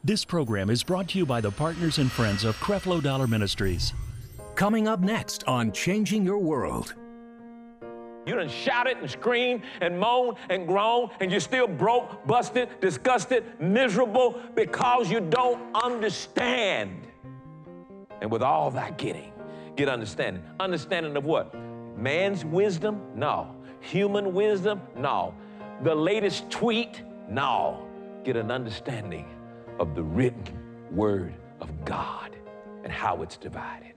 This program is brought to you by the partners and friends of Creflo Dollar Ministries. Coming up next on Changing Your World. You done shouted and screamed and moaned and groaned, and you're still broke, busted, disgusted, miserable because you don't understand. And with all that getting, get understanding. Understanding of what? Man's wisdom? No. Human wisdom? No. The latest tweet? No. Get an understanding of the written word of God and how it's divided.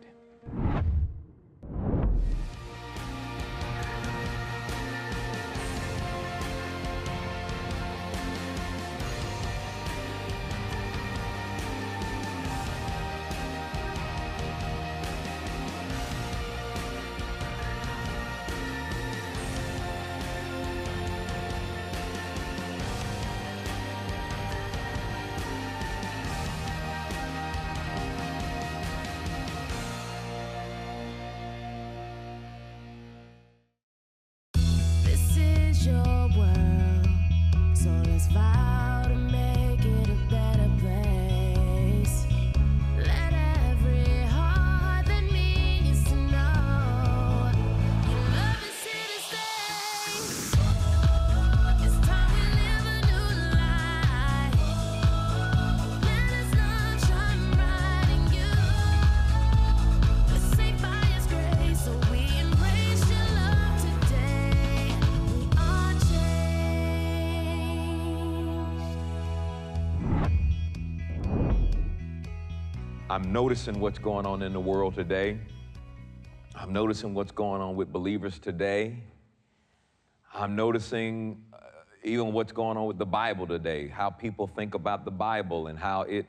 I'm noticing what's going on in the world today. I'm noticing what's going on with believers today. I'm noticing even what's going on with the Bible today, how people think about the Bible and how it,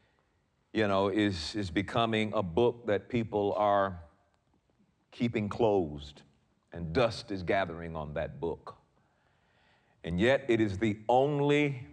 is becoming a book that people are keeping closed, and dust is gathering on that book. And yet it is the only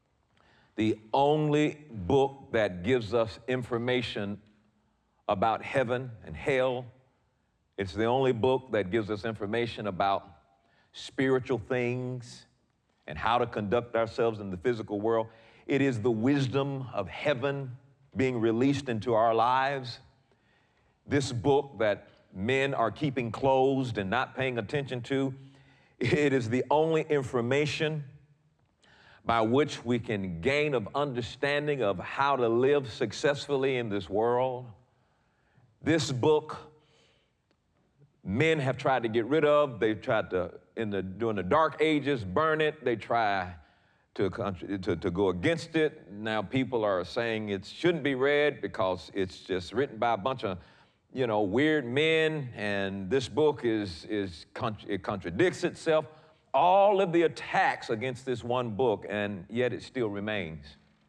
book that gives us information about heaven and hell. It's the only book that gives us information about spiritual things and how to conduct ourselves in the physical world. It is the wisdom of heaven being released into our lives. This book that men are keeping closed and not paying attention to, it is the only information by which we can gain of understanding of how to live successfully in this world. This book, men have tried to get rid of. They've tried to, during the dark ages, burn it. They try to go against it. Now people are saying it shouldn't be read because it's just written by a bunch of, weird men, and this book it contradicts itself. All of the attacks against this one book, and yet it still remains.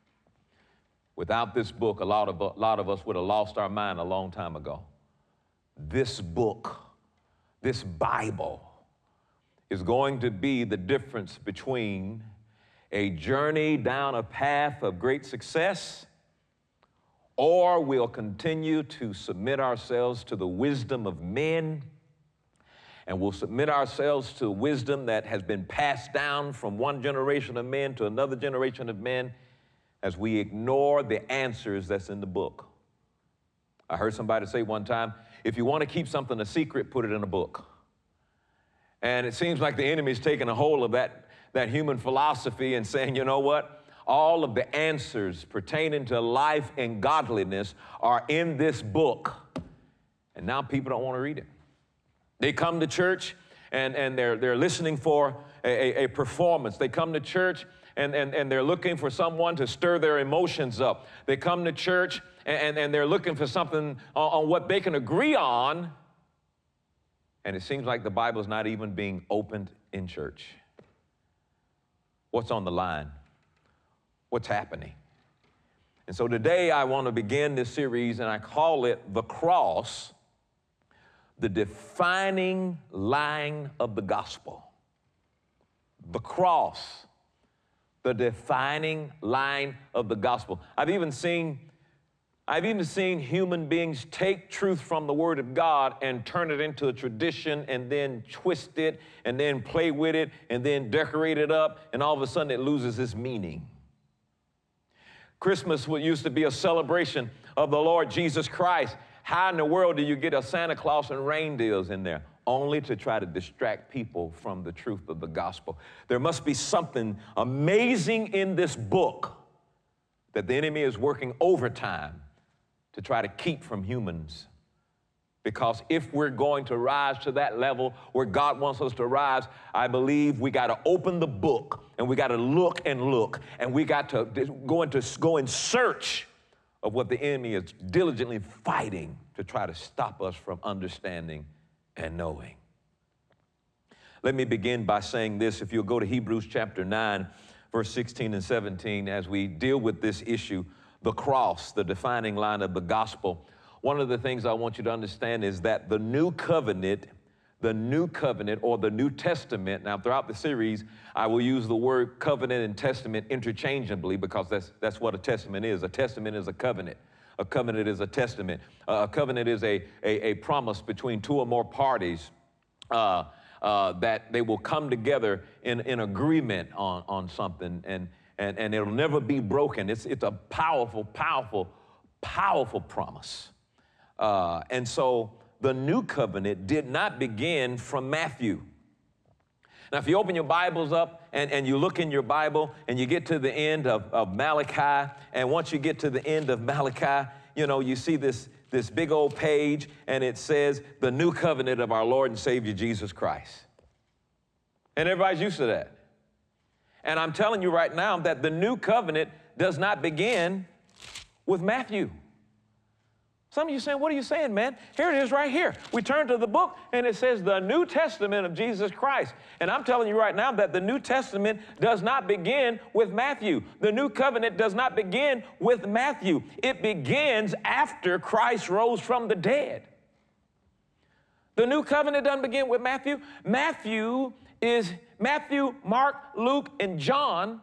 Without this book, a lot of us would have lost our mind a long time ago. This book, this Bible, is going to be the difference between a journey down a path of great success, or we'll continue to submit ourselves to the wisdom of men, and we'll submit ourselves to wisdom that has been passed down from one generation of men to another generation of men as we ignore the answers that's in the book. I heard somebody say one time, if you want to keep something a secret, put it in a book. And it seems like the enemy's taking a hold of that human philosophy and saying, you know what? All of the answers pertaining to life and godliness are in this book. And now people don't want to read it. They come to church and they're listening for a performance. They come to church and they're looking for someone to stir their emotions up. They come to church and they're looking for something on what they can agree on. And it seems like the Bible's not even being opened in church. What's on the line? What's happening? And so today I want to begin this series, and I call it The Cross, the defining line of the gospel. The cross, the defining line of the gospel. I've even seen human beings take truth from the Word of God and turn it into a tradition and then twist it and then play with it and then decorate it up, and all of a sudden it loses its meaning. Christmas used to be a celebration of the Lord Jesus Christ. How in the world do you get a Santa Claus and reindeers in there? Only to try to distract people from the truth of the gospel. There must be something amazing in this book that the enemy is working overtime to try to keep from humans. Because if we're going to rise to that level where God wants us to rise, I believe we got to open the book and we got to look, and we got to go in search of what the enemy is diligently fighting to try to stop us from understanding and knowing. Let me begin by saying this. If you'll go to Hebrews chapter 9, verse 16 and 17, as we deal with this issue, the cross, the defining line of the gospel. One of the things I want you to understand is that the new covenant or the New Testament, now throughout the series, I will use the word covenant and testament interchangeably because that's what a testament is. A testament is a covenant. A covenant is a testament. A covenant is a promise between two or more parties that they will come together in agreement on something, and it'll never be broken. It's a powerful, powerful, powerful promise. And so the new covenant did not begin from Matthew. Now, if you open your Bibles up and you look in your Bible and you get to the end of Malachi, and once you get to the end of Malachi, you know, you see this big old page, and it says, the new covenant of our Lord and Savior Jesus Christ. And everybody's used to that. And I'm telling you right now that the new covenant does not begin with Matthew. Some of you saying, what are you saying, man? Here it is right here. We turn to the book, and it says the New Testament of Jesus Christ. And I'm telling you right now that the New Testament does not begin with Matthew. The new covenant does not begin with Matthew. It begins after Christ rose from the dead. The new covenant doesn't begin with Matthew. Matthew, Mark, Luke, and John.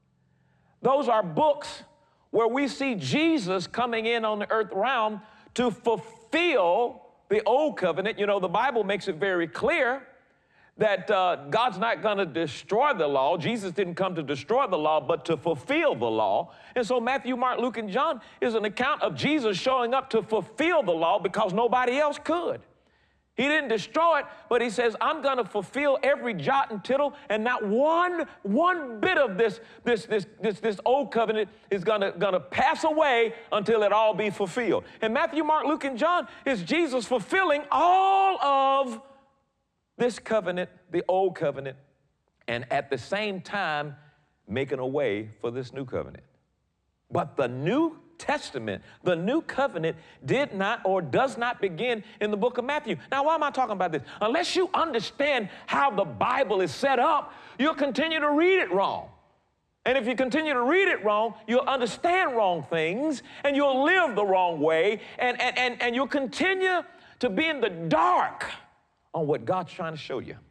Those are books where we see Jesus coming in on the earth realm to fulfill the old covenant. You know, the Bible makes it very clear that God's not going to destroy the law. Jesus didn't come to destroy the law, but to fulfill the law. And so Matthew, Mark, Luke, and John is an account of Jesus showing up to fulfill the law because nobody else could. He didn't destroy it, but he says, I'm going to fulfill every jot and tittle, and not one bit of this old covenant is going to pass away until it all be fulfilled. And Matthew, Mark, Luke, and John is Jesus fulfilling all of this covenant, the old covenant, and at the same time making a way for this new covenant. But the New Testament, the new covenant, did not or does not begin in the book of Matthew. Now, why am I talking about this? Unless you understand how the Bible is set up, you'll continue to read it wrong. And if you continue to read it wrong, you'll understand wrong things, and you'll live the wrong way, and you'll continue to be in the dark on what God's trying to show you.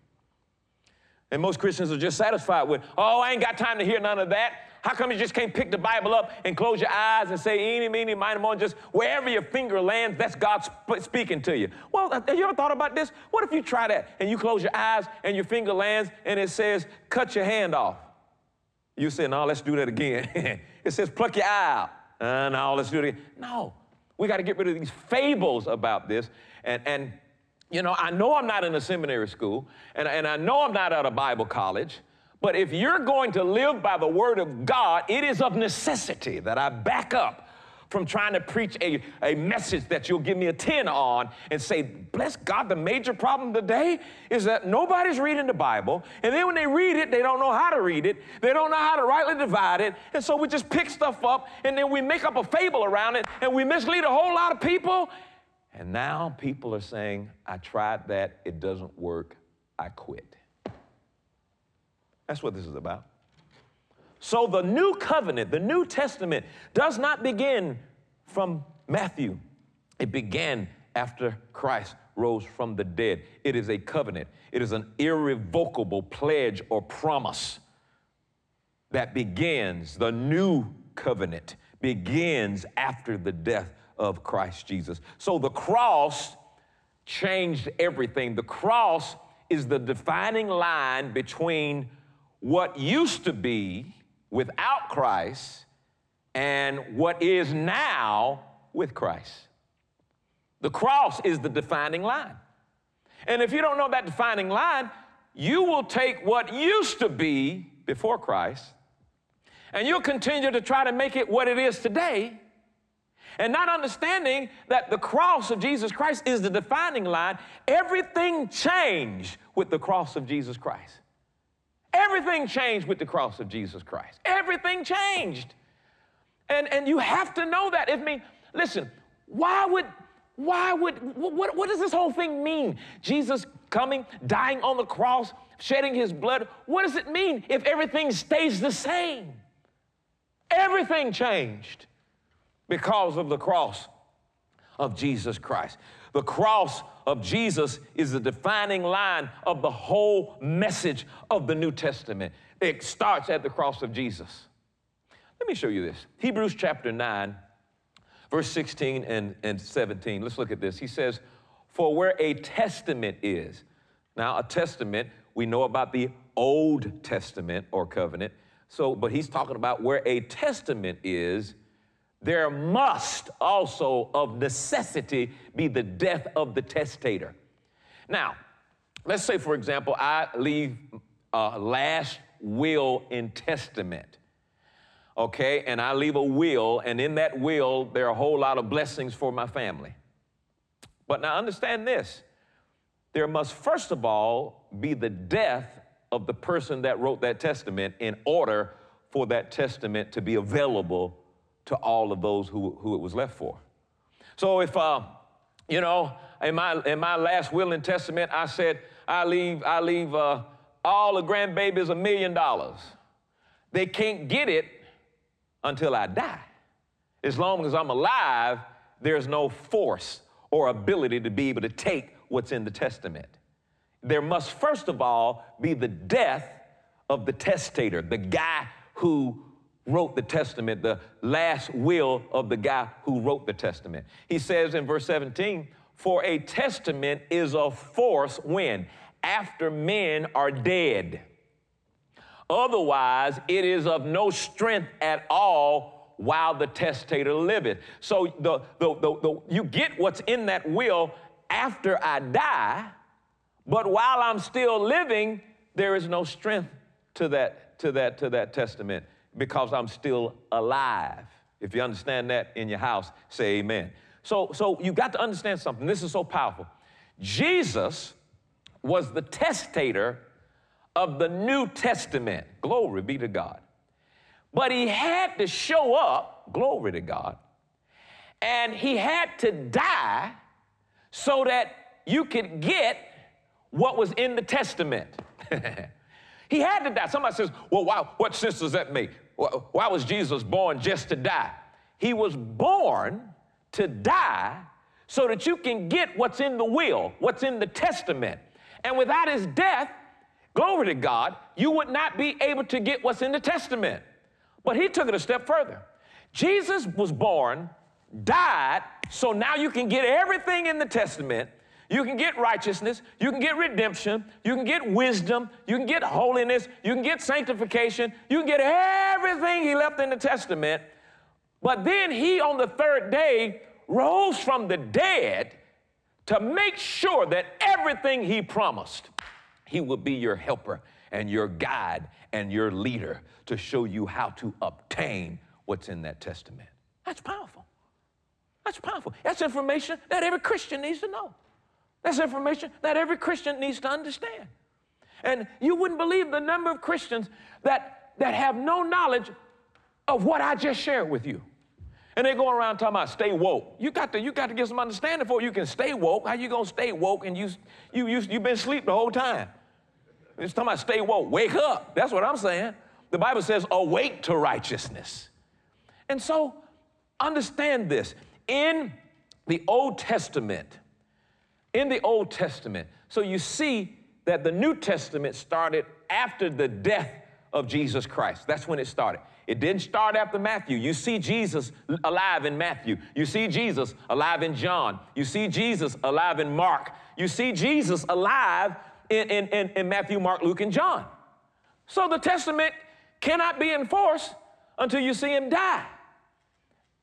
And most Christians are just satisfied with, oh, I ain't got time to hear none of that. How come you just can't pick the Bible up and close your eyes and say, eeny, meeny, miny, moe, just wherever your finger lands, that's God speaking to you? Well, have you ever thought about this? What if you try that and you close your eyes and your finger lands and it says, cut your hand off? You say, no, let's do that again. It says, pluck your eye out. No, let's do it again. No, we got to get rid of these fables about this. And you know, I know I'm not in a seminary school, and I know I'm not at a Bible college, but if you're going to live by the word of God, it is of necessity that I back up from trying to preach a message that you'll give me a 10 on and say, bless God, the major problem today is that nobody's reading the Bible, and then when they read it, they don't know how to read it, they don't know how to rightly divide it, and so we just pick stuff up, and then we make up a fable around it, and we mislead a whole lot of people, and now people are saying, I tried that, it doesn't work, I quit. That's what this is about. So the new covenant, the New Testament, does not begin from Matthew. It began after Christ rose from the dead. It is a covenant. It is an irrevocable pledge or promise that begins, the new covenant begins after the death of Christ Jesus. So the cross changed everything. The cross is the defining line between what used to be without Christ and what is now with Christ. The cross is the defining line. And if you don't know that defining line, you will take what used to be before Christ, and you'll continue to try to make it what it is today, and not understanding that the cross of Jesus Christ is the defining line. Everything changed with the cross of Jesus Christ. Everything changed with the cross of Jesus Christ. Everything changed. And you have to know that. Listen, what does this whole thing mean? Jesus coming, dying on the cross, shedding his blood. What does it mean if everything stays the same? Everything changed because of the cross of Jesus Christ. The cross of Jesus is the defining line of the whole message of the New Testament. It starts at the cross of Jesus. Let me show you this. Hebrews chapter 9, verse 16 and 17. Let's look at this. He says, for where a testament is. Now, a testament, we know about the Old Testament or covenant. But he's talking about where a testament is, there must also of necessity be the death of the testator. Now, let's say, for example, I leave a last will and testament, okay? And I leave a will, and in that will, there are a whole lot of blessings for my family. But now understand this. There must, first of all, be the death of the person that wrote that testament in order for that testament to be available to all of those who it was left for. So if, in my last will and testament, I said, I leave all the grandbabies $1 million. They can't get it until I die. As long as I'm alive, there's no force or ability to be able to take what's in the testament. There must, first of all, be the death of the testator, the guy who wrote the testament, the last will of the guy who wrote the testament. He says in verse 17, for a testament is of force when? After men are dead. Otherwise, it is of no strength at all while the testator liveth. So you get what's in that will after I die, but while I'm still living, there is no strength to that testament because I'm still alive. If you understand that in your house, say amen. So you got to understand something. This is so powerful. Jesus was the testator of the New Testament. Glory be to God. But he had to show up, glory to God, and he had to die so that you could get what was in the testament. He had to die. Somebody says, well, what sense does that make? Why was Jesus born just to die? He was born to die so that you can get what's in the will, what's in the testament. And without his death, glory to God, you would not be able to get what's in the testament. But he took it a step further. Jesus was born, died, so now you can get everything in the testament. You can get righteousness, you can get redemption, you can get wisdom, you can get holiness, you can get sanctification, you can get everything he left in the testament. But then he, on the third day, rose from the dead to make sure that everything he promised, he would be your helper and your guide and your leader to show you how to obtain what's in that testament. That's powerful. That's powerful. That's information that every Christian needs to know. That's information that every Christian needs to understand. And you wouldn't believe the number of Christians that have no knowledge of what I just shared with you. And they go around talking about stay woke. You got to get some understanding before you can stay woke. How you gonna stay woke and you've been asleep the whole time? It's talking about stay woke. Wake up. That's what I'm saying. The Bible says awake to righteousness. And so understand this. In the Old Testament, so you see that the New Testament started after the death of Jesus Christ. That's when it started. It didn't start after Matthew. You see Jesus alive in Matthew. You see Jesus alive in John. You see Jesus alive in Mark. You see Jesus alive in Matthew, Mark, Luke, and John. So the testament cannot be enforced until you see him die.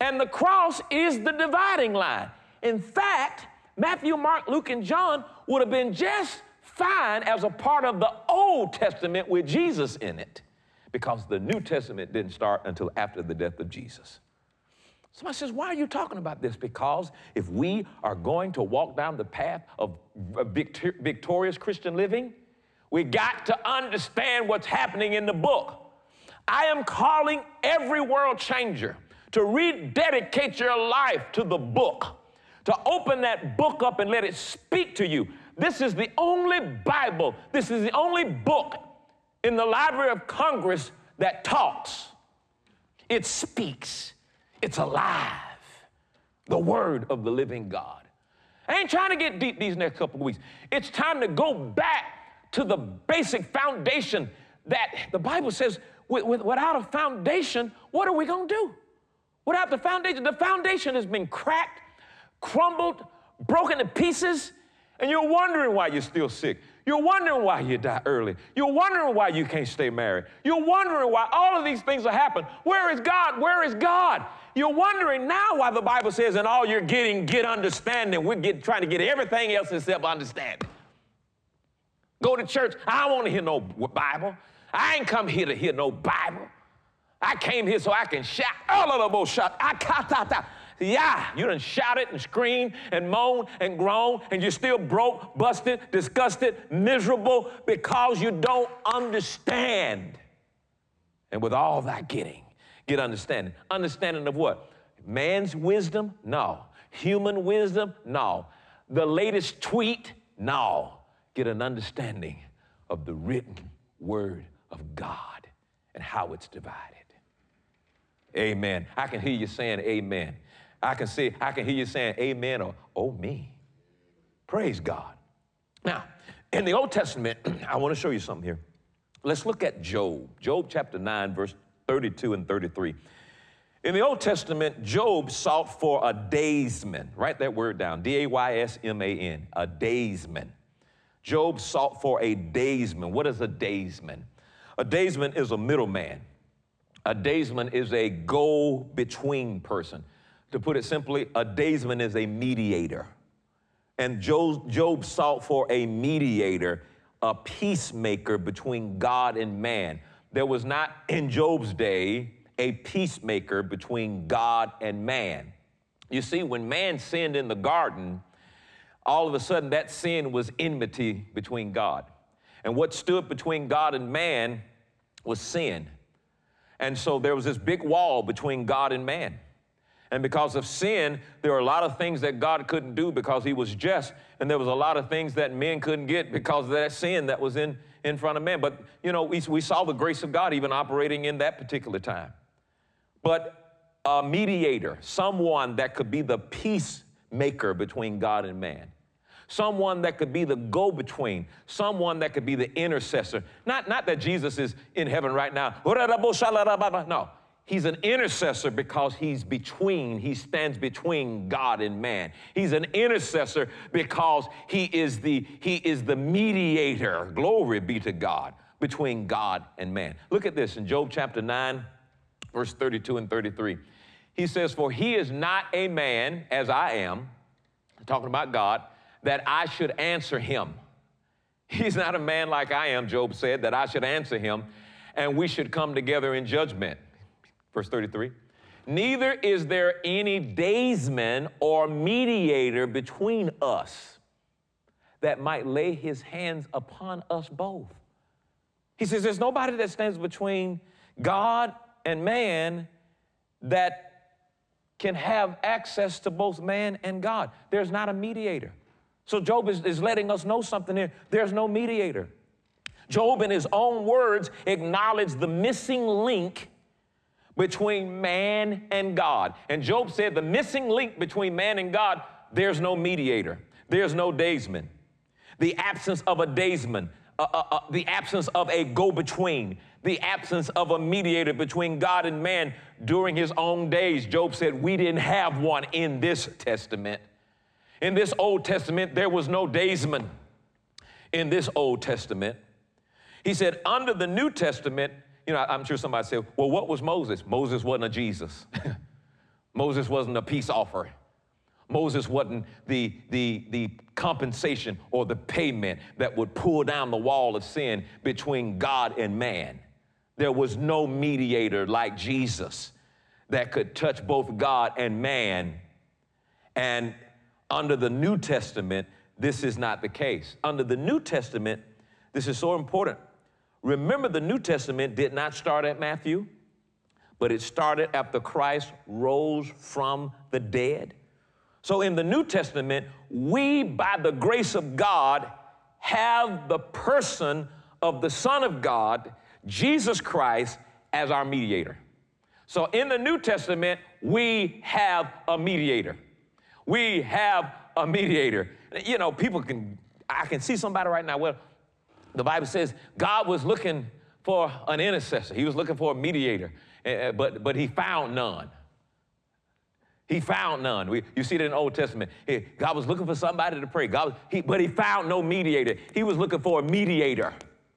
And the cross is the dividing line. In fact, Matthew, Mark, Luke, and John would have been just fine as a part of the Old Testament with Jesus in it, because the New Testament didn't start until after the death of Jesus. Somebody says, why are you talking about this? Because if we are going to walk down the path of victorious Christian living, we got to understand what's happening in the book. I am calling every world changer to rededicate your life to the book, to open that book up and let it speak to you. This is the only Bible, this is the only book in the Library of Congress that talks. It speaks. It's alive. The Word of the living God. I ain't trying to get deep these next couple of weeks. It's time to go back to the basic foundation that the Bible says, without a foundation, what are we going to do? Without the foundation has been cracked, crumbled, broken to pieces, and you're wondering why you're still sick. You're wondering why you die early. You're wondering why you can't stay married. You're wondering why all of these things are happening. Where is God? Where is God? You're wondering now why the Bible says, in all you're getting, get understanding. We're trying to get everything else except understanding. Go to church. I don't want to hear no Bible. I ain't come here to hear no Bible. I came here so I can shout. Yeah, you done shouted and screamed and moaned and groaned, and you're still broke, busted, disgusted, miserable because you don't understand. And with all that getting, get understanding. Understanding of what? Man's wisdom? No. Human wisdom? No. The latest tweet? No. Get an understanding of the written word of God and how it's divided. Amen. I can hear you saying amen. I can hear you saying amen or oh me. Praise God. Now, in the Old Testament, I want to show you something here. Let's look at Job. Job chapter 9, verse 32 and 33. In the Old Testament, Job sought for a daysman. Write that word down, D-A-Y-S-M-A-N, a daysman. Job sought for a daysman. What is a daysman? A daysman is a middleman. A daysman is a go-between person. To put it simply, a daysman is a mediator. And Job sought for a mediator, a peacemaker between God and man. There was not in Job's day a peacemaker between God and man. You see, when man sinned in the garden, all of a sudden that sin was enmity between God. And what stood between God and man was sin. And so there was this big wall between God and man. And because of sin, there were a lot of things that God couldn't do because he was just, and there was a lot of things that men couldn't get because of that sin that was in front of man. But, you know, we saw the grace of God even operating in that particular time. But a mediator, someone that could be the peacemaker between God and man, someone that could be the go-between, someone that could be the intercessor. Not that Jesus is in heaven right now. No. He's an intercessor because he stands between God and man. He's an intercessor because he is the mediator, glory be to God, between God and man. Look at this in Job chapter 9, verse 32 and 33. He says, for he is not a man as I am, talking about God, that I should answer him. He's not a man like I am, Job said, that I should answer him, and we should come together in judgment. Verse 33, neither is there any daysman or mediator between us that might lay his hands upon us both. He says there's nobody that stands between God and man that can have access to both man and God. There's not a mediator. So Job is letting us know something here. There's no mediator. Job, in his own words, acknowledged the missing link between man and God. And Job said the missing link between man and God, there's no mediator. There's no daysman. The absence of a daysman, the absence of a go-between, the absence of a mediator between God and man during his own days. Job said we didn't have one in this testament. In this Old Testament, there was no daysman in this Old Testament. He said under the New Testament, you know, I'm sure somebody said, well, what was Moses? Moses wasn't a Jesus. Moses wasn't a peace offering. Moses wasn't the compensation or the payment that would pull down the wall of sin between God and man. There was no mediator like Jesus that could touch both God and man. And under the New Testament, this is not the case. Under the New Testament, this is so important. Remember, the New Testament did not start at Matthew, but it started after Christ rose from the dead. So in the New Testament, we, by the grace of God, have the person of the Son of God, Jesus Christ, as our mediator. So in the New Testament, we have a mediator. We have a mediator. You know, I can see somebody right now, well, the Bible says God was looking for an intercessor. He was looking for a mediator, but he found none. He found none. You see that in the Old Testament. God was looking for somebody to pray. But he found no mediator. He was looking for a mediator.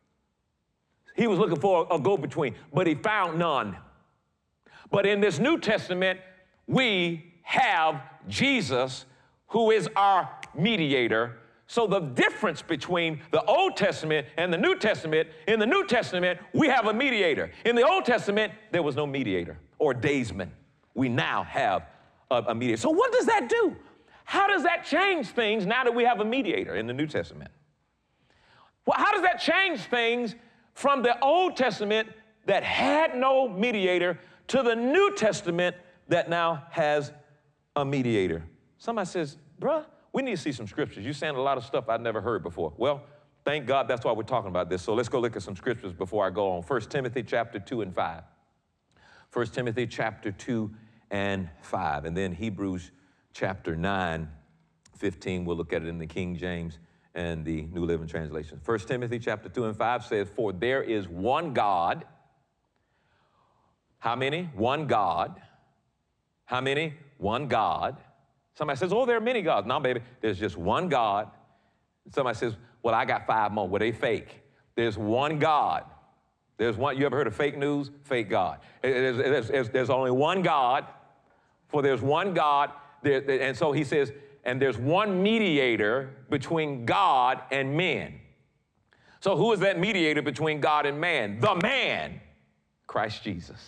He was looking for a go-between, but he found none. But in this New Testament, we have Jesus, who is our mediator. So the difference between the Old Testament and the New Testament, in the New Testament, we have a mediator. In the Old Testament, there was no mediator or daysman. We now have a mediator. So what does that do? How does that change things now that we have a mediator in the New Testament? Well, how does that change things from the Old Testament that had no mediator to the New Testament that now has a mediator? Somebody says, bruh, we need to see some scriptures. You're saying a lot of stuff I've never heard before. Well, thank God that's why we're talking about this. So let's go look at some scriptures before I go on. 1 Timothy chapter 2 and 5. 1 Timothy chapter 2 and 5. And then Hebrews chapter 9, 15. We'll look at it in the King James and the New Living Translation. 1 Timothy chapter 2 and 5 says, for there is one God. How many? One God. How many? One God. Somebody says, oh, there are many gods. No, baby, there's just one God. Somebody says, well, I got 5 more. Well, they fake. There's one God. There's one. You ever heard of fake news? Fake God. There's only one God, for there's one God. And so he says, and there's one mediator between God and men. So who is that mediator between God and man? The man, Christ Jesus.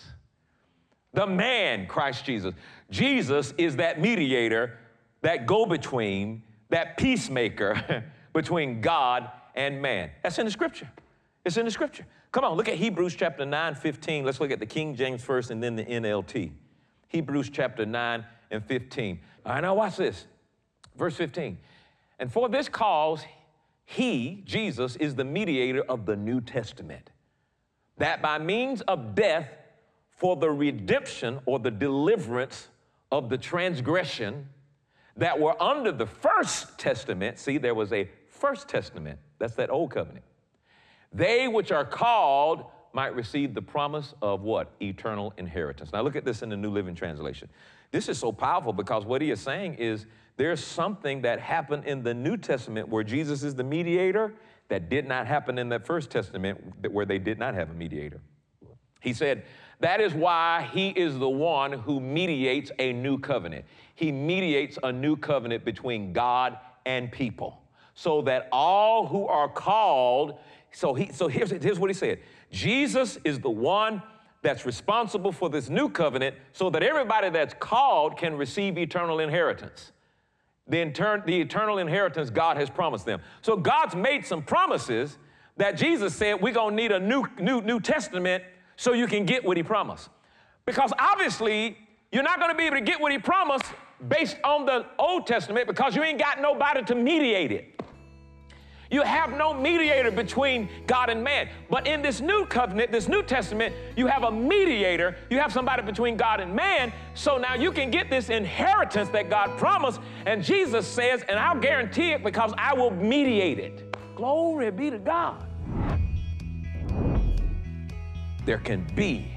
The man, Christ Jesus. Jesus is that mediator, that go-between, that peacemaker between God and man. That's in the scripture. It's in the scripture. Come on, look at Hebrews chapter 9, 15. Let's look at the King James first and then the NLT. Hebrews chapter 9 and 15. All right, now watch this. Verse 15. And for this cause, he, Jesus, is the mediator of the New Testament, that by means of death for the redemption or the deliverance of the transgression that were under the first testament. See, there was a first testament. That's that old covenant. They which are called might receive the promise of what? Eternal inheritance. Now look at this in the New Living Translation. This is so powerful because what he is saying is there's something that happened in the New Testament where Jesus is the mediator that did not happen in that first testament where they did not have a mediator. He said, that is why he is the one who mediates a new covenant. He mediates a new covenant between God and people so that all who are called, so here's what he said. Jesus is the one that's responsible for this new covenant so that everybody that's called can receive eternal inheritance. The eternal inheritance God has promised them. So God's made some promises that Jesus said we're going to need a new testament so you can get what he promised. Because obviously, you're not going to be able to get what he promised based on the Old Testament because you ain't got nobody to mediate it. You have no mediator between God and man. But in this new covenant, this New Testament, you have a mediator. You have somebody between God and man. So now you can get this inheritance that God promised. And Jesus says, and I'll guarantee it because I will mediate it. Glory be to God. There can be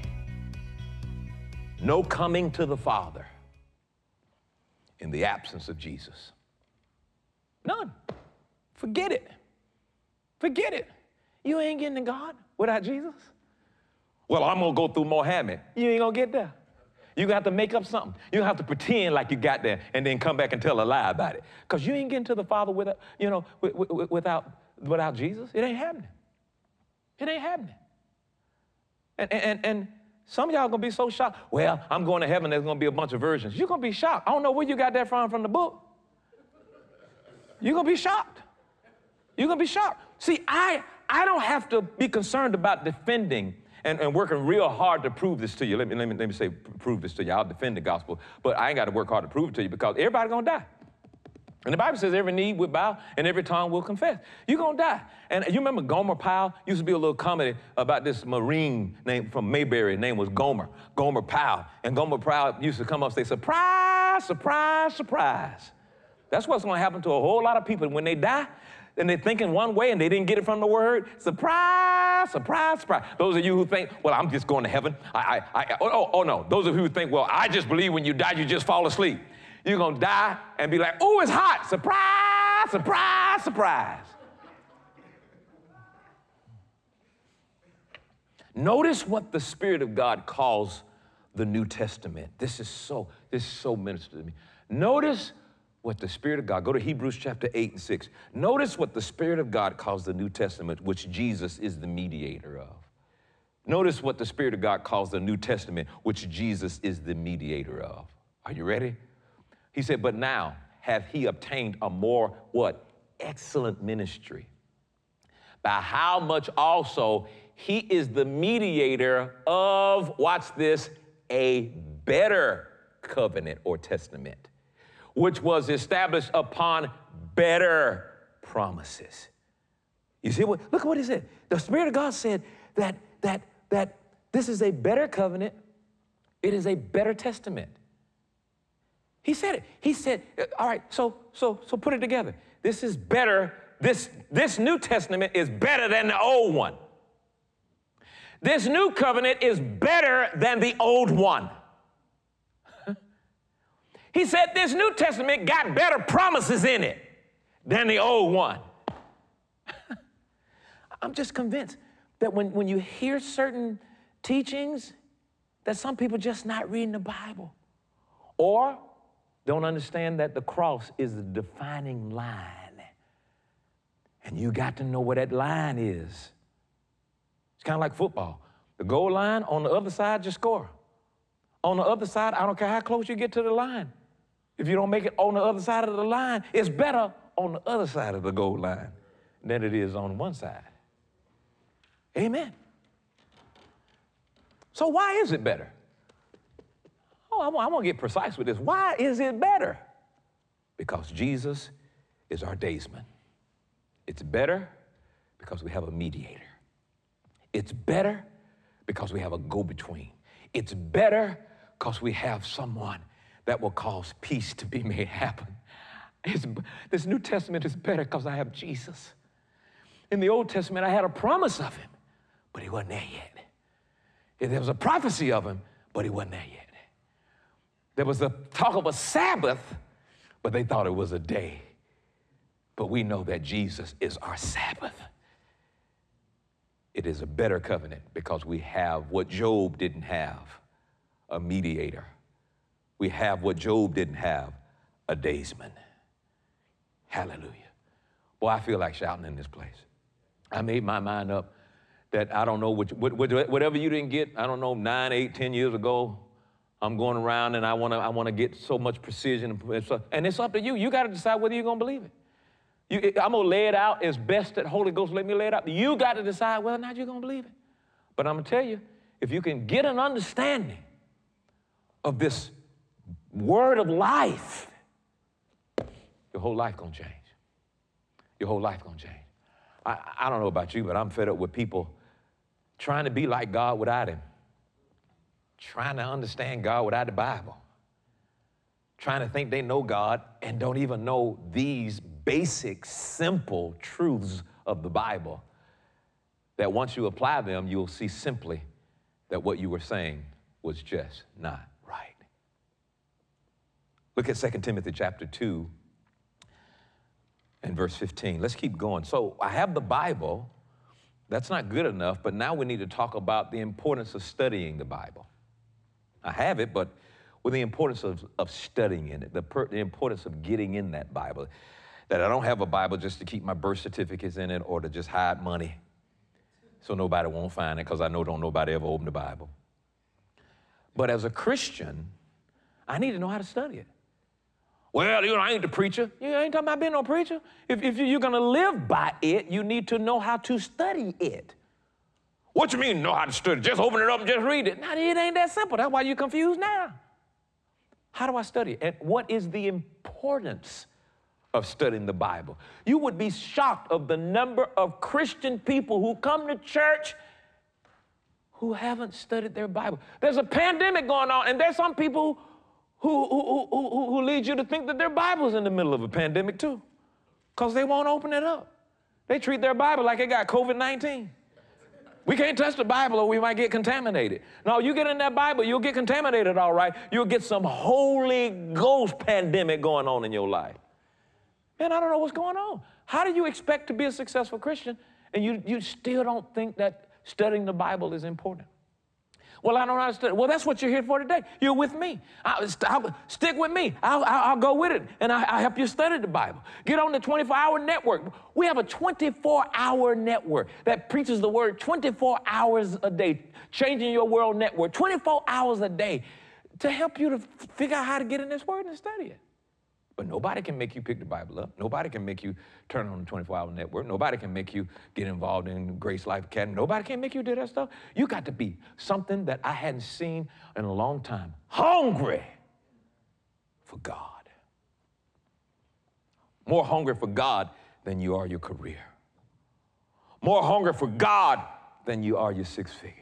no coming to the Father in the absence of Jesus. None. Forget it. Forget it. You ain't getting to God without Jesus. Well, I'm going to go through Mohammed. You ain't going to get there. You're gonna have to make up something. You're gonna have to pretend like you got there and then come back and tell a lie about it. Because you ain't getting to the Father without, without Jesus. It ain't happening. It ain't happening. And some of y'all gonna be so shocked. Well, I'm going to heaven, there's gonna be a bunch of virgins. You're gonna be shocked. I don't know where you got that from the book. You're gonna be shocked. You're gonna be shocked. See, I don't have to be concerned about defending and working real hard to prove this to you. Let me say prove this to you. I'll defend the gospel, but I ain't got to work hard to prove it to you because everybody gonna die. And the Bible says every knee will bow and every tongue will confess. You're gonna die. And you remember Gomer Pyle? Used to be a little comedy about this Marine named from Mayberry. His name was Gomer Pyle. And Gomer Pyle used to come up and say, surprise, surprise, surprise. That's what's gonna happen to a whole lot of people when they die. And they're thinking one way and they didn't get it from the word. Surprise, surprise, surprise. Those of you who think, well, I'm just going to heaven. Oh no. Those of you who think, well, I just believe when you die, you just fall asleep. You're going to die and be like, oh, it's hot. Surprise, surprise, surprise. Notice what the Spirit of God calls the New Testament. This is so minister to me. Notice what the Spirit of God, go to Hebrews chapter 8 and 6. Notice what the Spirit of God calls the New Testament, which Jesus is the mediator of. Notice what the Spirit of God calls the New Testament, which Jesus is the mediator of. Are you ready? He said, but now have he obtained a more, what? Excellent ministry. By how much also he is the mediator of, watch this, a better covenant or testament, which was established upon better promises. You see what? Look at what he said. The Spirit of God said that this is a better covenant. It is a better testament. He said it. He said, all right, so put it together. This is better. This New Testament is better than the old one. This new covenant is better than the old one. He said this New Testament got better promises in it than the old one. I'm just convinced that when you hear certain teachings, that some people just not reading the Bible or don't understand that the cross is the defining line. And you got to know where that line is. It's kind of like football. The goal line, on the other side, just score. On the other side, I don't care how close you get to the line. If you don't make it on the other side of the line, it's better on the other side of the goal line than it is on one side. Amen. So why is it better? Oh, I want to get precise with this. Why is it better? Because Jesus is our daysman. It's better because we have a mediator. It's better because we have a go-between. It's better because we have someone that will cause peace to be made happen. This New Testament is better because I have Jesus. In the Old Testament, I had a promise of him, but he wasn't there yet. There was a prophecy of him, but he wasn't there yet. There was a talk of a Sabbath, but they thought it was a day. But we know that Jesus is our Sabbath. It is a better covenant because we have what Job didn't have, a mediator. We have what Job didn't have, a daysman. Hallelujah. Boy, I feel like shouting in this place. I made my mind up that I don't know, whatever you didn't get, I don't know, 9, 8, 10 years ago, I'm going around and I want to get so much precision. And it's up to you. You got to decide whether you're going to believe it. I'm going to lay it out as best that Holy Ghost let me lay it out. You got to decide whether or not you're going to believe it. But I'm going to tell you, if you can get an understanding of this word of life, your whole life going to change. Your whole life going to change. I don't know about you, but I'm fed up with people trying to be like God without him, trying to understand God without the Bible, trying to think they know God and don't even know these basic, simple truths of the Bible, that once you apply them, you'll see simply that what you were saying was just not right. Look at 2 Timothy chapter 2 and verse 15. Let's keep going. So I have the Bible. That's not good enough, but now we need to talk about the importance of studying the Bible. I have it, but Well, the importance of studying in it, the importance of getting in that Bible. That I don't have a Bible just to keep my birth certificates in it or to just hide money so nobody won't find it, because I know don't nobody ever open the Bible. But as a Christian, I need to know how to study it. Well, I ain't the preacher. You ain't talking about being no preacher. If you're going to live by it, you need to know how to study it. What you mean know how to study? Just open it up and just read it. No, it ain't that simple. That's why you're confused now. How do I study it? And what is the importance of studying the Bible? You would be shocked of the number of Christian people who come to church who haven't studied their Bible. There's a pandemic going on, and there's some people who lead you to think that their Bible's in the middle of a pandemic too, because they won't open it up. They treat their Bible like it got COVID-19. We can't touch the Bible or we might get contaminated. No, you get in that Bible, you'll get contaminated all right. You'll get some Holy Ghost pandemic going on in your life. Man, I don't know what's going on. How do you expect to be a successful Christian and you still don't think that studying the Bible is important? Well, I don't know how to study. Well, that's what you're here for today. You're with me. Stick with me. I'll go with it, and I'll help you study the Bible. Get on the 24-hour network. We have a 24-hour network that preaches the word 24 hours a day, Changing Your World Network, 24 hours a day to help you to figure out how to get in this word and study it. But nobody can make you pick the Bible up. Nobody can make you turn on the 24-hour network. Nobody can make you get involved in Grace Life Academy. Nobody can make you do that stuff. You got to be something that I hadn't seen in a long time. Hungry for God. More hungry for God than you are your career. More hungry for God than you are your 6 figures.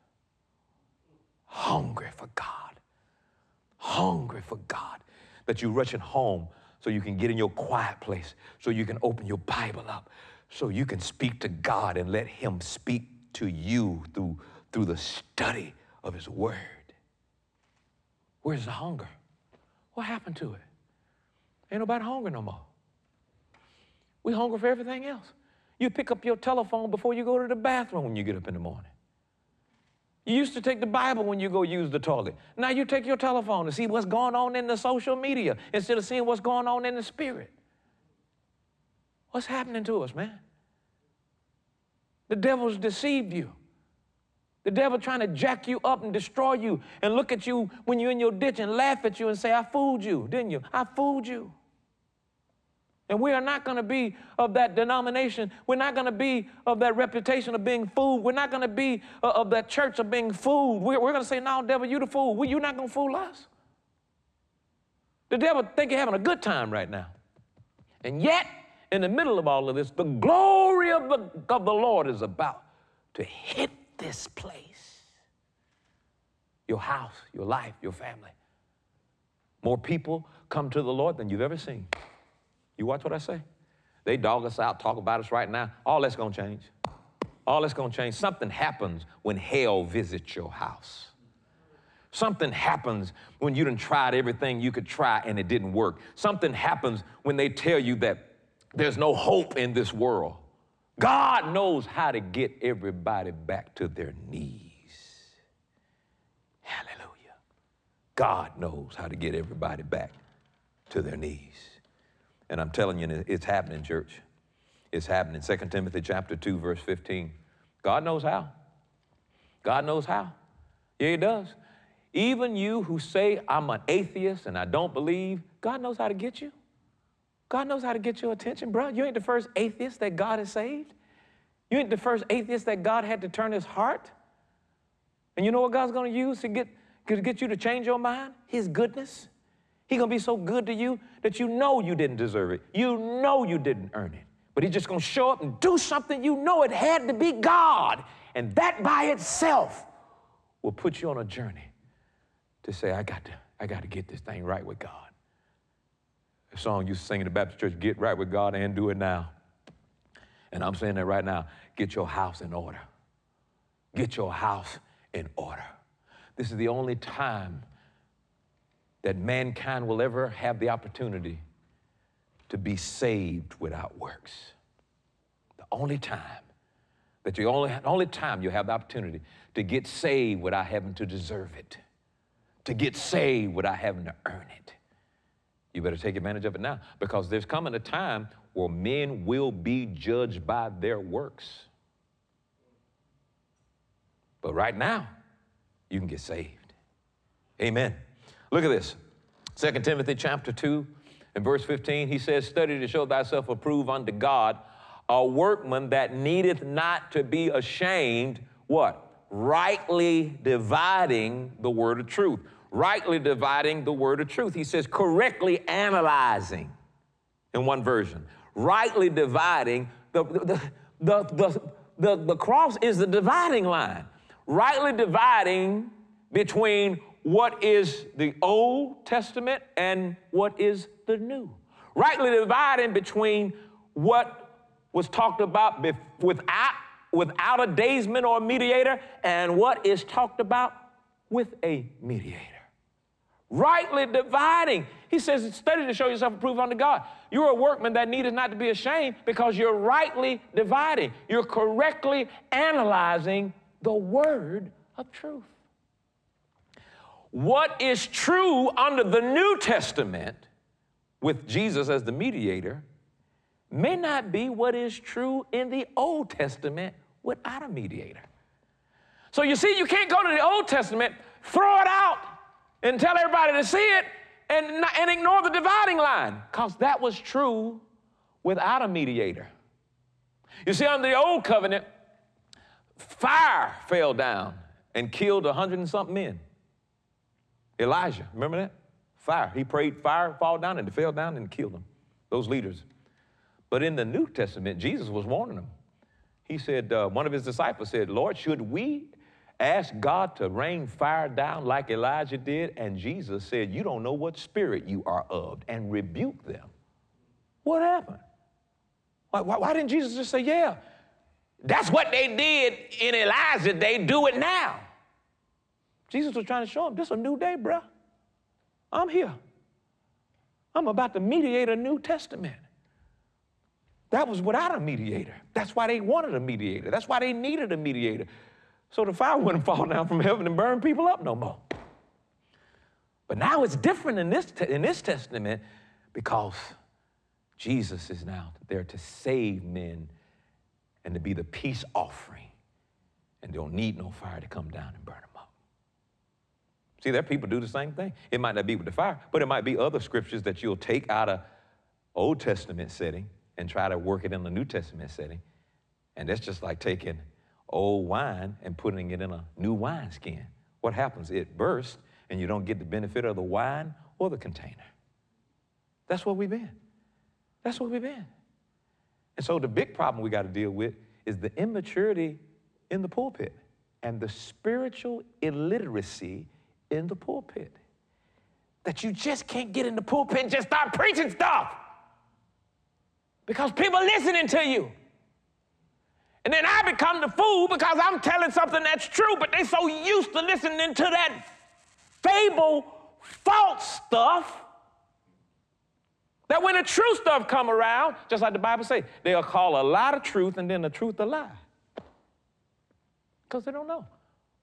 Hungry for God. Hungry for God. That you're rushing home so you can get in your quiet place, so you can open your Bible up, so you can speak to God and let him speak to you through the study of his word. Where's the hunger? What happened to it? Ain't nobody hungry no more. We hungry for everything else. You pick up your telephone before you go to the bathroom when you get up in the morning. You used to take the Bible when you go use the toilet. Now you take your telephone to see what's going on in the social media instead of seeing what's going on in the spirit. What's happening to us, man? The devil's deceived you. The devil trying to jack you up and destroy you and look at you when you're in your ditch and laugh at you and say, I fooled you, didn't you? I fooled you. And we are not going to be of that denomination. We're not going to be of that reputation of being fooled. We're not going to be of that church of being fooled. We're going to say, no, devil, you the fool. You're not going to fool us. The devil think you're having a good time right now. And yet, in the middle of all of this, the glory of the Lord is about to hit this place. Your house, your life, your family. More people come to the Lord than you've ever seen. You watch what I say? They dog us out, talk about us right now. All that's going to change. All that's going to change. Something happens when hell visits your house. Something happens when you done tried everything you could try and it didn't work. Something happens when they tell you that there's no hope in this world. God knows how to get everybody back to their knees. Hallelujah. God knows how to get everybody back to their knees. And I'm telling you, it's happening, church. It's happening. 2 Timothy chapter 2, verse 15. God knows how. God knows how. Yeah, he does. Even you who say, I'm an atheist and I don't believe, God knows how to get you. God knows how to get your attention, bro. You ain't the first atheist that God has saved. You ain't the first atheist that God had to turn his heart. And you know what God's going to use to get you to change your mind? His goodness. He's going to be so good to you that you know you didn't deserve it. You know you didn't earn it. But he's just going to show up and do something you know it had to be God. And that by itself will put you on a journey to say, I got to get this thing right with God. A song you sing in the Baptist church, get right with God and do it now. And I'm saying that right now, get your house in order. Get your house in order. This is the only time that mankind will ever have the opportunity to be saved without works. The only time that only time you have the opportunity to get saved without having to deserve it. to get saved without having to earn it. You better take advantage of it now, because there's coming a time where men will be judged by their works. But right now, you can get saved. Amen. Look at this. 2 Timothy chapter 2 and verse 15, he says, study to show thyself approved unto God, a workman that needeth not to be ashamed, what? Rightly dividing the word of truth. Rightly dividing the word of truth. He says correctly analyzing in one version. Rightly dividing, the cross is the dividing line. Rightly dividing between what is the Old Testament and what is the New. Rightly dividing between what was talked about without a daysman or a mediator and what is talked about with a mediator. Rightly dividing. He says, study to show yourself approved unto God. You're a workman that needeth not to be ashamed because you're rightly dividing. You're correctly analyzing the word of truth. What is true under the New Testament with Jesus as the mediator may not be what is true in the Old Testament without a mediator. So you see, you can't go to the Old Testament, throw it out, and tell everybody to see it, and ignore the dividing line, because that was true without a mediator. You see, under the Old Covenant, fire fell down and killed 100 and something men. Elijah, remember that? Fire. He prayed fire fall down, and it fell down and killed them, those leaders. But in the New Testament, Jesus was warning them. He said, one of his disciples said, Lord, should we ask God to rain fire down like Elijah did? And Jesus said, you don't know what spirit you are of, and rebuked them. What happened? Why didn't Jesus just say, yeah, that's what they did in Elijah, they do it now? Jesus was trying to show them, this is a new day, bro. I'm here. I'm about to mediate a New Testament. That was without a mediator. That's why they wanted a mediator. That's why they needed a mediator. So the fire wouldn't fall down from heaven and burn people up no more. But now it's different in this testament, because Jesus is now there to save men and to be the peace offering. And they don't need no fire to come down and burn them up. See, there people do the same thing. It might not be with the fire, but it might be other scriptures that you'll take out of Old Testament setting and try to work it in the New Testament setting. And that's just like taking old wine and putting it in a new wineskin. What happens? It bursts, and you don't get the benefit of the wine or the container. That's what we've been. That's what we've been. And so the big problem we got to deal with is the immaturity in the pulpit and the spiritual illiteracy in the pulpit. That you just can't get in the pulpit and just start preaching stuff, because people are listening to you. And then I become the fool because I'm telling something that's true, but they're so used to listening to that fable, false stuff, that when the true stuff come around, just like the Bible says, they'll call a lot of truth and then the truth a lie. Because they don't know.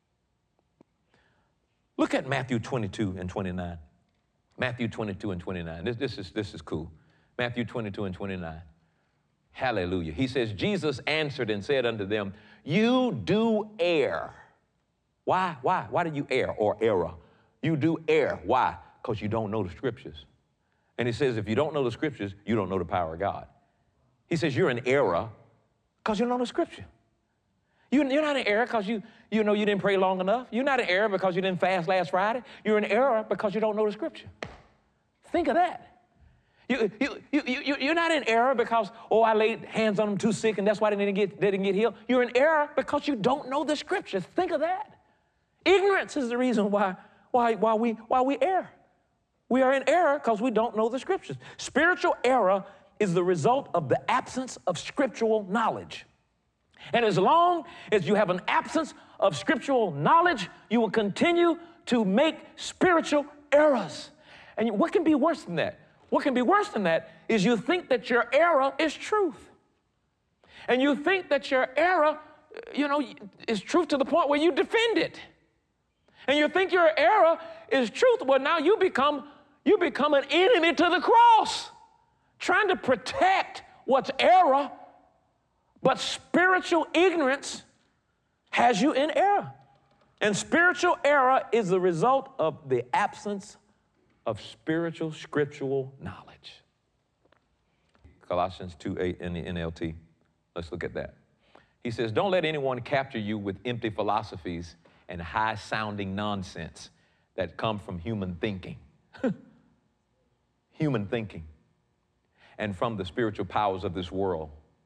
Look at Matthew 22 and 29. Matthew 22 and 29. This is cool. Matthew 22 and 29. Hallelujah. He says, Jesus answered and said unto them, you do err. Why? Why do you err or error? You do err. Why? Because you don't know the scriptures. And he says, if you don't know the scriptures, you don't know the power of God. He says, you're in error because you don't know the scripture. You're not in error because you didn't pray long enough. You're not in error because you didn't fast last Friday. You're in error because you don't know the scripture. Think of that. You're not in error because, I laid hands on them too sick and that's why they didn't get healed. You're in error because you don't know the scriptures. Think of that. Ignorance is the reason why we err. We are in error because we don't know the scriptures. Spiritual error is the result of the absence of scriptural knowledge. And as long as you have an absence of scriptural knowledge, you will continue to make spiritual errors. And what can be worse than that? What can be worse than that is you think that your error is truth. And you think that your error, is truth to the point where you defend it. And you think your error is truth. Well, now you become an enemy to the cross, trying to protect what's error, but spiritual ignorance has you in error. And spiritual error is the result of the absence of spiritual, scriptural knowledge. Colossians 2:8 in the NLT. Let's look at that. He says, don't let anyone capture you with empty philosophies and high-sounding nonsense that come from human thinking. Human thinking. And from the spiritual powers of this world.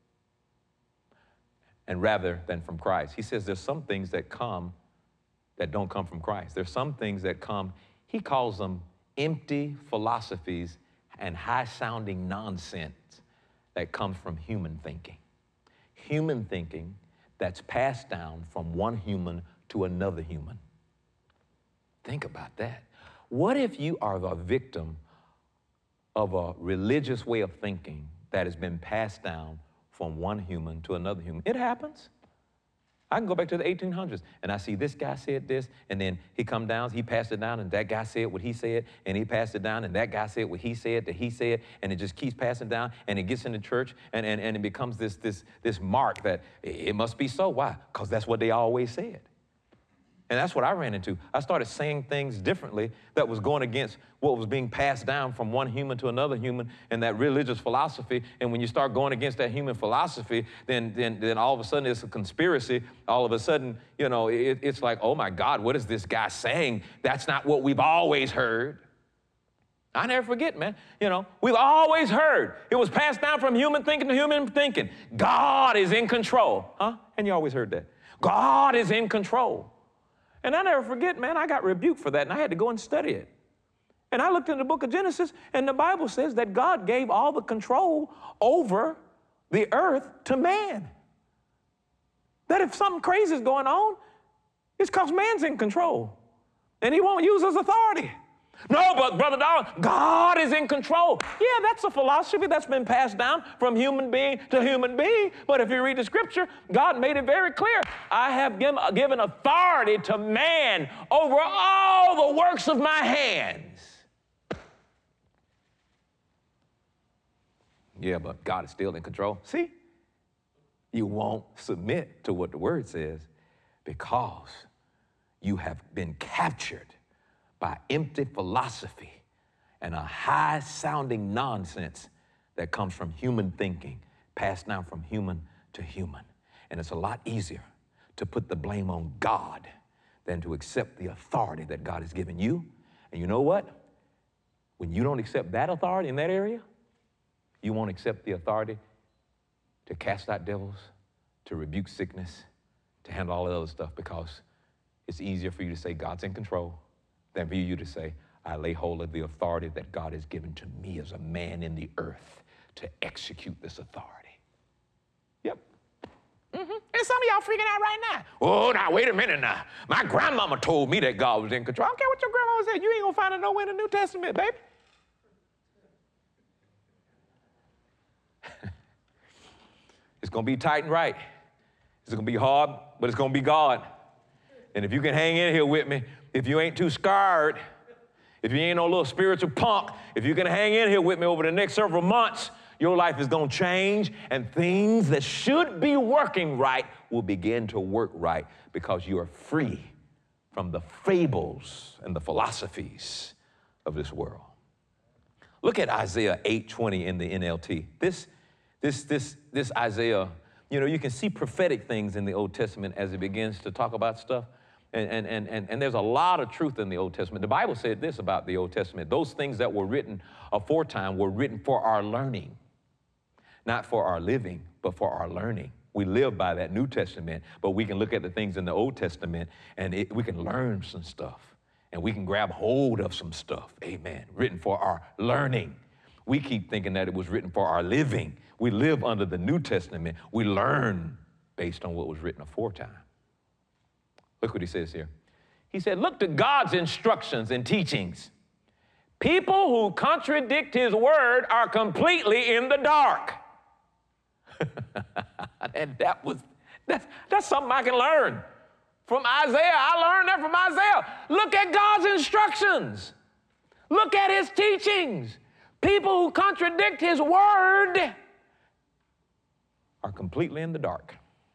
And rather than from Christ. He says there's some things that come that don't come from Christ. There's some things that come, he calls them empty philosophies and high-sounding nonsense that comes from human thinking. Human thinking that's passed down from one human to another human. Think about that. What if you are the victim of a religious way of thinking that has been passed down from one human to another human? It happens. I can go back to the 1800s, and I see this guy said this, and then he come down, he passed it down, and that guy said what he said, and he passed it down, and that guy said what he said, that he said, and it just keeps passing down, and it gets in the church, and it becomes this mark that it must be so. Why? Because that's what they always said. And that's what I ran into. I started saying things differently that was going against what was being passed down from one human to another human and that religious philosophy. And when you start going against that human philosophy, then all of a sudden it's a conspiracy. All of a sudden, you know, it's like, oh my God, what is this guy saying? That's not what we've always heard. I never forget, man. You know, we've always heard. It was passed down from human thinking to human thinking. God is in control. Huh? And you always heard that. God is in control. And I never forget, man, I got rebuked for that, and I had to go and study it. And I looked in the book of Genesis, and the Bible says that God gave all the control over the earth to man. That if something crazy is going on, it's because man's in control, and he won't use his authority. No, but Brother Darwin, God is in control. Yeah, that's a philosophy that's been passed down from human being to human being. But if you read the scripture, God made it very clear. I have given authority to man over all the works of my hands. Yeah, but God is still in control. See, you won't submit to what the word says because you have been captured by empty philosophy and a high-sounding nonsense that comes from human thinking, passed down from human to human. And it's a lot easier to put the blame on God than to accept the authority that God has given you. And you know what? When you don't accept that authority in that area, you won't accept the authority to cast out devils, to rebuke sickness, to handle all that other stuff, because it's easier for you to say God's in control than for you to say, I lay hold of the authority that God has given to me as a man in the earth to execute this authority. Yep. And some of y'all freaking out right now. Oh, now, wait a minute now. My grandmama told me that God was in control. I don't care what your grandmama said. You ain't gonna find it nowhere in the New Testament, baby. It's gonna be tight and right. It's gonna be hard, but it's gonna be God. And if you can hang in here with me, if you ain't too scarred, if you ain't no little spiritual punk, if you can hang in here with me over the next several months, your life is gonna change, and things that should be working right will begin to work right because you are free from the fables and the philosophies of this world. Look at Isaiah 8:20 in the NLT. This Isaiah, you know, you can see prophetic things in the Old Testament as it begins to talk about stuff. And there's a lot of truth in the Old Testament. The Bible said this about the Old Testament. Those things that were written aforetime were written for our learning, not for our living, but for our learning. We live by that New Testament, but we can look at the things in the Old Testament and we can learn some stuff and we can grab hold of some stuff, amen, written for our learning. We keep thinking that it was written for our living. We live under the New Testament. We learn based on what was written aforetime. Look what he says here. He said, look to God's instructions and teachings. People who contradict his word are completely in the dark. And that's something I can learn from Isaiah. I learned that from Isaiah. Look at God's instructions. Look at his teachings. People who contradict his word are completely in the dark.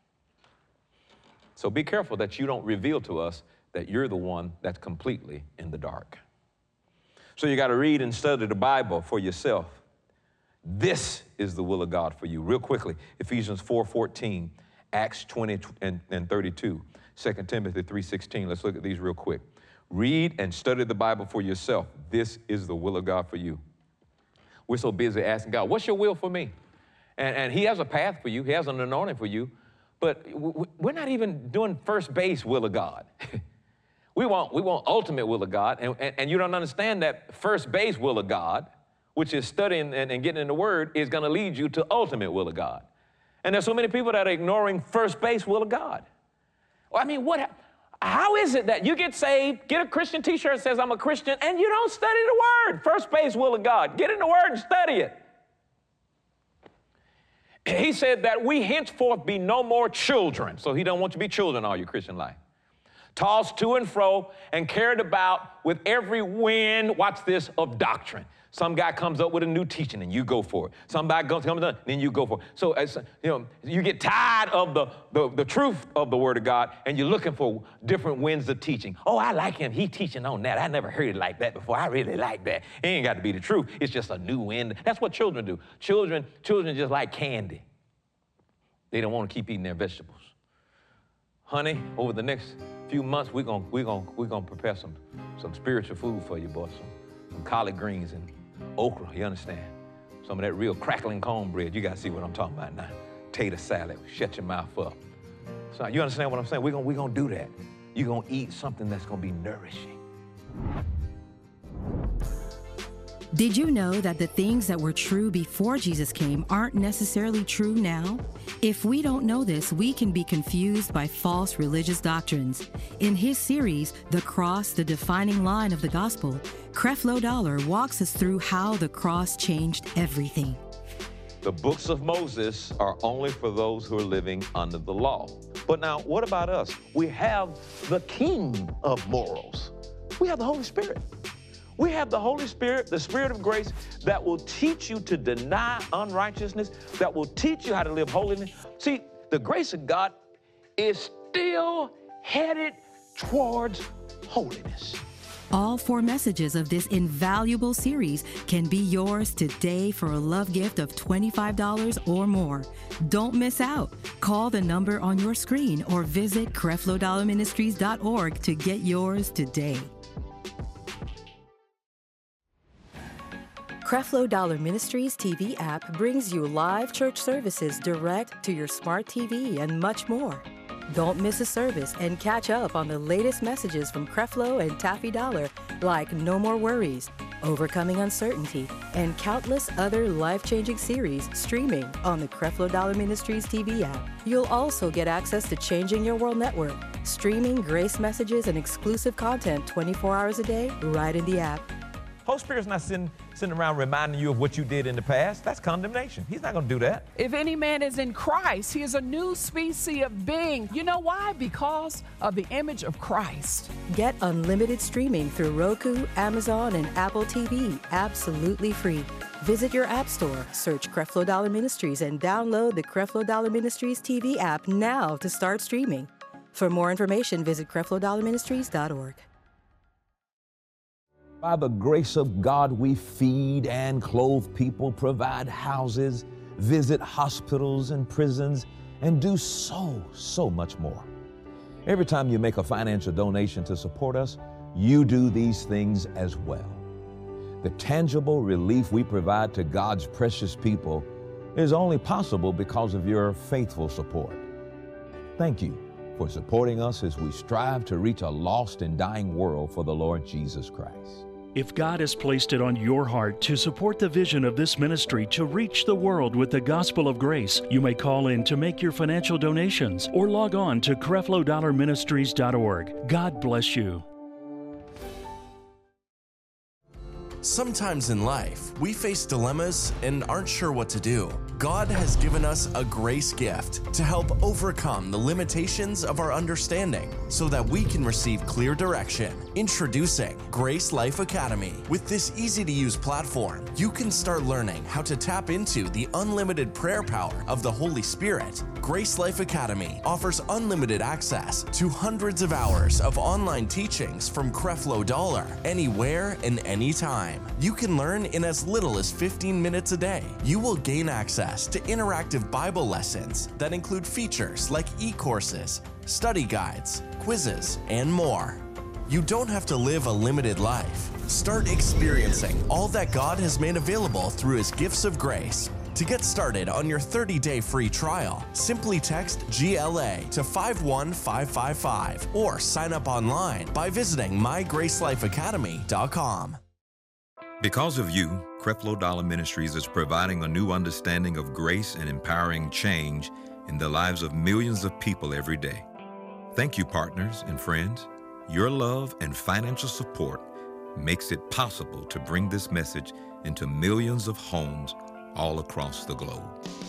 So be careful that you don't reveal to us that you're the one that's completely in the dark. So you got to read and study the Bible for yourself. This is the will of God for you. Real quickly, Ephesians 4:14, Acts 20 and 32, 2 Timothy 3:16. Let's look at these real quick. Read and study the Bible for yourself. This is the will of God for you. We're so busy asking God, what's your will for me? And he has a path for you. He has an anointing for you. But we're not even doing first base will of God. We want ultimate will of God. And you don't understand that first base will of God, which is studying and getting in the Word, is going to lead you to ultimate will of God. And there's so many people that are ignoring first base will of God. Well, I mean, how is it that you get saved, get a Christian t-shirt that says I'm a Christian, and you don't study the Word? First base will of God. Get in the Word and study it. He said that we henceforth be no more children. So he don't want you to be children all your Christian life. Tossed to and fro and carried about with every wind, watch this, of doctrine. Some guy comes up with a new teaching and you go for it. Somebody comes up, then you go for it. So, you get tired of the truth of the Word of God and you're looking for different winds of teaching. Oh, I like him. He teaching on that. I never heard it like that before. I really like that. It ain't got to be the truth. It's just a new wind. That's what children do. Children just like candy. They don't want to keep eating their vegetables. Honey, over the next few months, we're gonna prepare some spiritual food for you, boy. Some collard greens and okra, you understand? Some of that real crackling cornbread. You gotta see what I'm talking about now. Tater salad, shut your mouth up. So you understand what I'm saying? We're gonna do that. You're gonna eat something that's gonna be nourishing. Did you know that the things that were true before Jesus came aren't necessarily true now? If we don't know this, we can be confused by false religious doctrines. In his series, The Cross, the Defining Line of the Gospel, Creflo Dollar walks us through how the cross changed everything. The books of Moses are only for those who are living under the law. But now, what about us? We have the King of morals. We have the Holy Spirit. We have the Holy Spirit, the Spirit of grace, that will teach you to deny unrighteousness, that will teach you how to live holiness. See, the grace of God is still headed towards holiness. All 4 messages of this invaluable series can be yours today for a love gift of $25 or more. Don't miss out. Call the number on your screen or visit CrefloDollarMinistries.org to get yours today. Creflo Dollar Ministries TV app brings you live church services direct to your smart TV and much more. Don't miss a service and catch up on the latest messages from Creflo and Taffy Dollar, like No More Worries, Overcoming Uncertainty, and countless other life-changing series streaming on the Creflo Dollar Ministries TV app. You'll also get access to Changing Your World Network, streaming grace messages and exclusive content 24 hours a day right in the app. Holy Spirit's not sitting around reminding you of what you did in the past. That's condemnation. He's not going to do that. If any man is in Christ, he is a new species of being. You know why? Because of the image of Christ. Get unlimited streaming through Roku, Amazon, and Apple TV absolutely free. Visit your app store, search Creflo Dollar Ministries, and download the Creflo Dollar Ministries TV app now to start streaming. For more information, visit CrefloDollarMinistries.org. By the grace of God, we feed and clothe people, provide houses, visit hospitals and prisons, and do so much more. Every time you make a financial donation to support us, you do these things as well. The tangible relief we provide to God's precious people is only possible because of your faithful support. Thank you for supporting us as we strive to reach a lost and dying world for the Lord Jesus Christ. If God has placed it on your heart to support the vision of this ministry to reach the world with the gospel of grace, you may call in to make your financial donations or log on to CrefloDollarMinistries.org. God bless you. Sometimes in life, we face dilemmas and aren't sure what to do. God has given us a grace gift to help overcome the limitations of our understanding so that we can receive clear direction. Introducing Grace Life Academy. With this easy-to-use platform, you can start learning how to tap into the unlimited prayer power of the Holy Spirit. Grace Life Academy offers unlimited access to hundreds of hours of online teachings from Creflo Dollar, anywhere and anytime. You can learn in as little as 15 minutes a day. You will gain access to interactive Bible lessons that include features like e-courses, study guides, quizzes, and more. You don't have to live a limited life. Start experiencing all that God has made available through His gifts of grace. To get started on your 30-day free trial, simply text GLA to 51555 or sign up online by visiting mygracelifeacademy.com. Because of you, Creflo Dollar Ministries is providing a new understanding of grace and empowering change in the lives of millions of people every day. Thank you, partners and friends. Your love and financial support makes it possible to bring this message into millions of homes all across the globe.